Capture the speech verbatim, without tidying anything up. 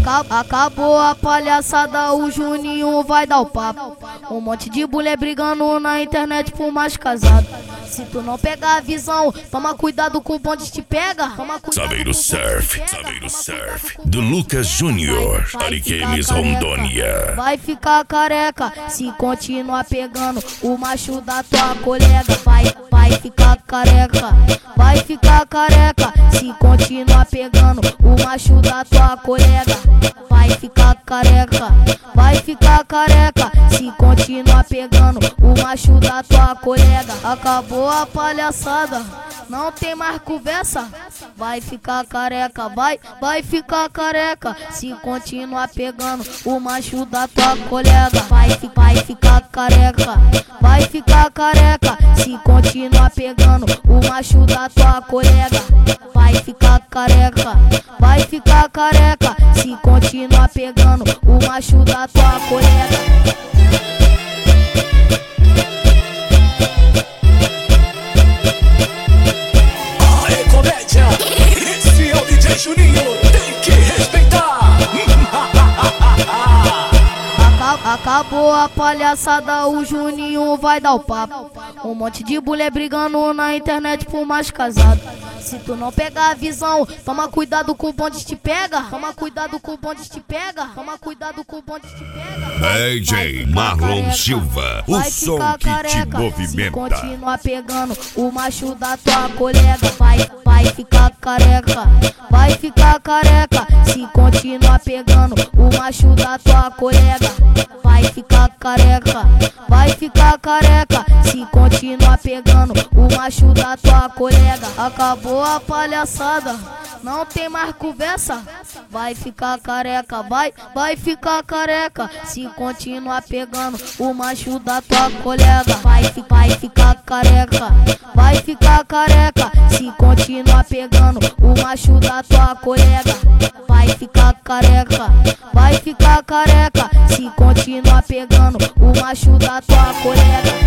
Acabou a palhaçada, o Juninho vai dar o papo. Um monte de mulher brigando na internet por mais casado. Se tu não pegar a visão, toma cuidado com o bonde te pega. Sabeiro Surf, Sabeiro Surf, do Lucas Júnior, Ariquemes, Rondônia. Vai ficar careca se continuar pegando o macho da tua colega. Vai, vai ficar careca, vai ficar careca se continuar pegando o macho da tua colega. Vai ficar careca, vai ficar careca se continuar pegando o macho da tua colega. Acabou a palhaçada, não tem mais conversa. Vai ficar careca, vai, vai ficar careca se continuar pegando o macho da tua colega. Vai, vai ficar careca, vai ficar careca se continuar pegando o macho da tua colega. Vai ficar careca, vai ficar careca se continuar pegando o macho da tua colega. Esse é o D J Juninho, tem que respeitar. Acabou a palhaçada, o Juninho vai dar o papo. Um monte de mulher brigando na internet por mais casado. Se tu não pegar a visão, toma cuidado com o bonde te pega. Toma cuidado com o bonde te pega. Toma cuidado com o bonde te pega. D J Marlon Silva, o som que te movimenta. Se continuar pegando o macho da tua colega. Vai, vai ficar careca, vai ficar careca se continuar pegando o macho da tua colega. Vai ficar careca, vai ficar careca se continuar pegando o macho da tua colega. Acabou a palhaçada, não tem mais conversa. Vai ficar careca, vai, vai ficar careca se continuar pegando o macho da tua colega. Vai, vai ficar careca, vai ficar careca se continuar pegando o macho da tua colega. Vai ficar careca, vai ficar careca se continuar pegando o macho da tua colega.